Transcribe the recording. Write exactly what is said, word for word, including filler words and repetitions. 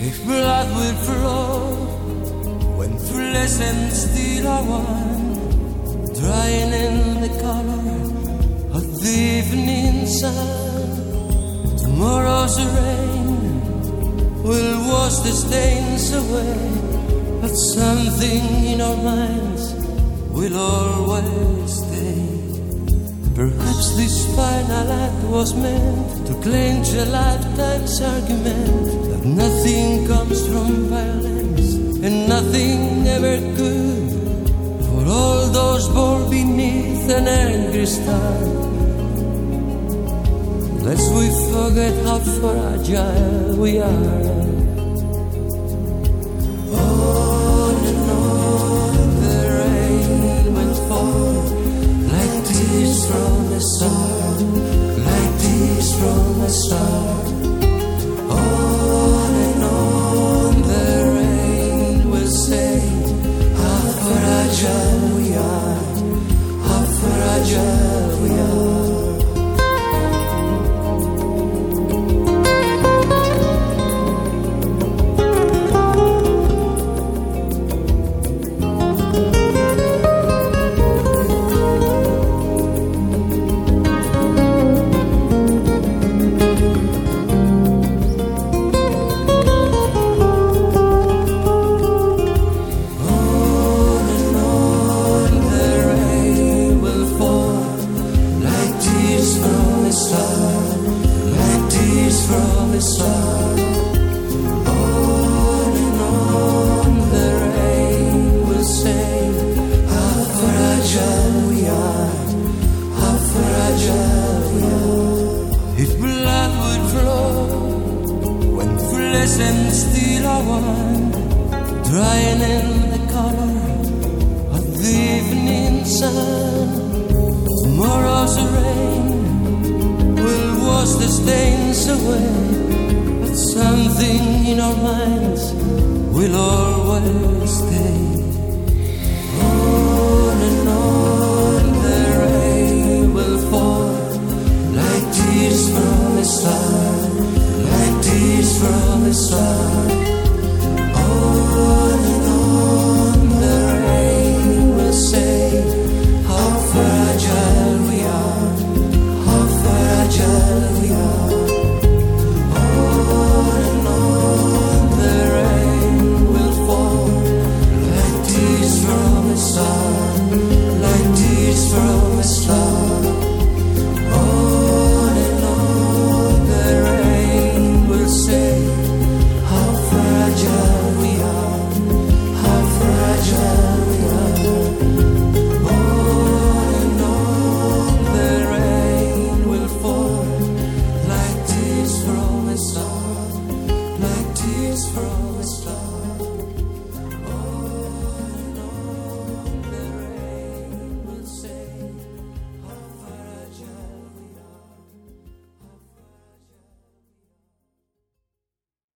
If blood will flow when flesh and steel are one, drying in the color of the evening sun, tomorrow's rain will wash the stains away, but something in our minds will always stay. Perhaps this final act was meant to clinch a lifetime's argument that nothing comes from violence and nothing ever could. For all those born beneath an angry star, lest we forget how fragile we are. On and on the rain will fall like tears from the sun, like tears from the sun. On and on the rain will say how fragile we are, how fragile we are. From the sun, on and on the rain will say how fragile we are, how fragile we are. If blood would flow when flesh and steel are one, drying in the color of the evening sun, tomorrow's rain will wash the stains away, but something in our minds will always stay. On and on the rain will fall like tears from the sun, like tears from the sun.